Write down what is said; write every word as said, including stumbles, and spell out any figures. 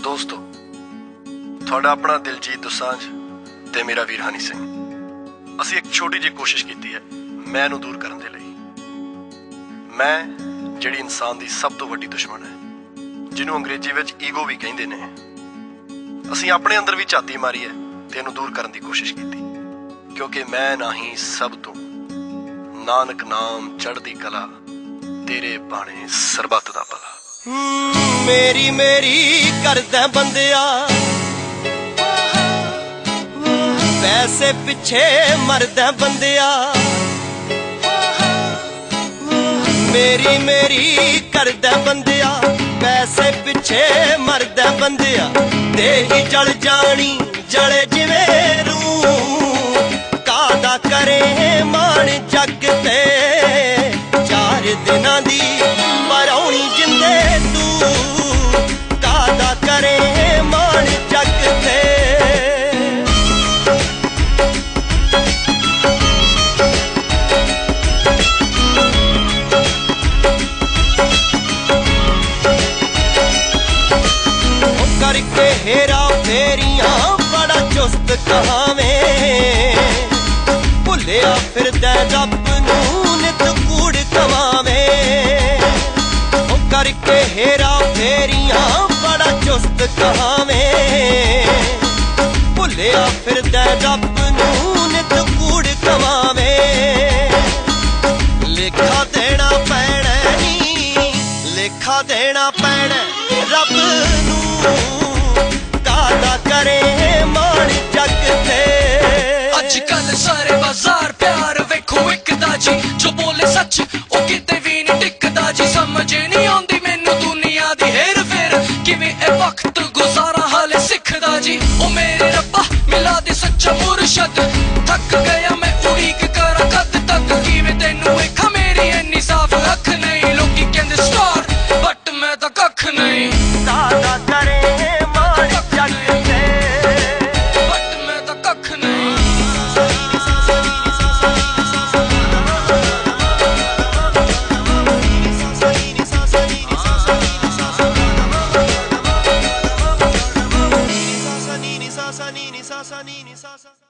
दोस्तों, ਤੁਹਾਡਾ ਆਪਣਾ ਦਿਲਜੀਤ ਦੋਸਾਂਝ ਤੇ ਮੇਰਾ ਵੀਰ ਹਨੀ ਸਿੰਘ। ਅਸੀਂ ਇੱਕ ਛੋਟੀ ਜਿਹੀ ਕੋਸ਼ਿਸ਼ ਕੀਤੀ ਹੈ ਮੈਂ ਨੂੰ ਦੂਰ ਕਰਨ ਦੇ ਲਈ। ਮੈਂ ਜਿਹੜੀ ਇਨਸਾਨ ਦੀ ਸਭ ਤੋਂ ਵੱਡੀ ਦੁਸ਼ਮਣ ਹੈ, ਜਿਹਨੂੰ ਅੰਗਰੇਜ਼ੀ ਵਿੱਚ ਈਗੋ ਵੀ ਕਹਿੰਦੇ ਨੇ, ਅਸੀਂ ਆਪਣੇ ਅੰਦਰ ਵੀ ਝਾਤੀ ਮਾਰੀ ਹੈ ਤੇ ਇਹਨੂੰ ਦੂਰ ਕਰਨ ਦੀ ਕੋਸ਼ਿਸ਼ ਕੀਤੀ। ਕਿਉਂਕਿ ਮੈਂ ਨਹੀਂ ਸਭ ਤੋਂ ਨਾਨਕ ਨਾਮ ਚੜ੍ਹਦੀ ਕਲਾ, ਤੇਰੇ ਬਾਣੇ ਸਰਬੱਤ ਦਾ ਭਲਾ। मेरी मेरी करदा बंदिया पैसे पिछे मरदा बंदिया, मेरी मेरी करदा बंदिया पैसे पिछे मरदा बंदिया। ते ही जल जानी जले जिवें रूह, कादा करे मान जग ते चार दिनां दी परौनी जिंदे तू, कादा करे मान जग ते। करके हेरा फेरियां बड़ा चुस्त कहावें, भुलिया फिरदा रब नूं नित कूड़ कमावें। करके हेरा फेरियां बड़ा चुस्त कहावें, भुलिया फिरदा रब नूं नित कूड़ कमावें। लेखा देना पैना नी, लेखा देना पैना रब नूं, कादा करे मान जग ते। अजकल सारे बाजार प्यार वेखो इक दा जी, जो बोले सच ओ किते भी नहीं टिकदा जी। समझ नहीं आउंदी मैनू दुनिया दी हेर फेर, किवें ए वक्त गुजारा हाले सिखदा जी। ओ मेरे रब्बा मिला दे सच्चा मुर्शद, थक गया मैं उड़ीक करा कद तक। किवें तैनू वेखा मेरी इन्नी साफ अख नहीं, लोकी कहंदे स्टार बट मैं तां कख नहीं। कादा करे मान जग ते, बट मैं तां कख नहीं। sa sa ni ni sa sa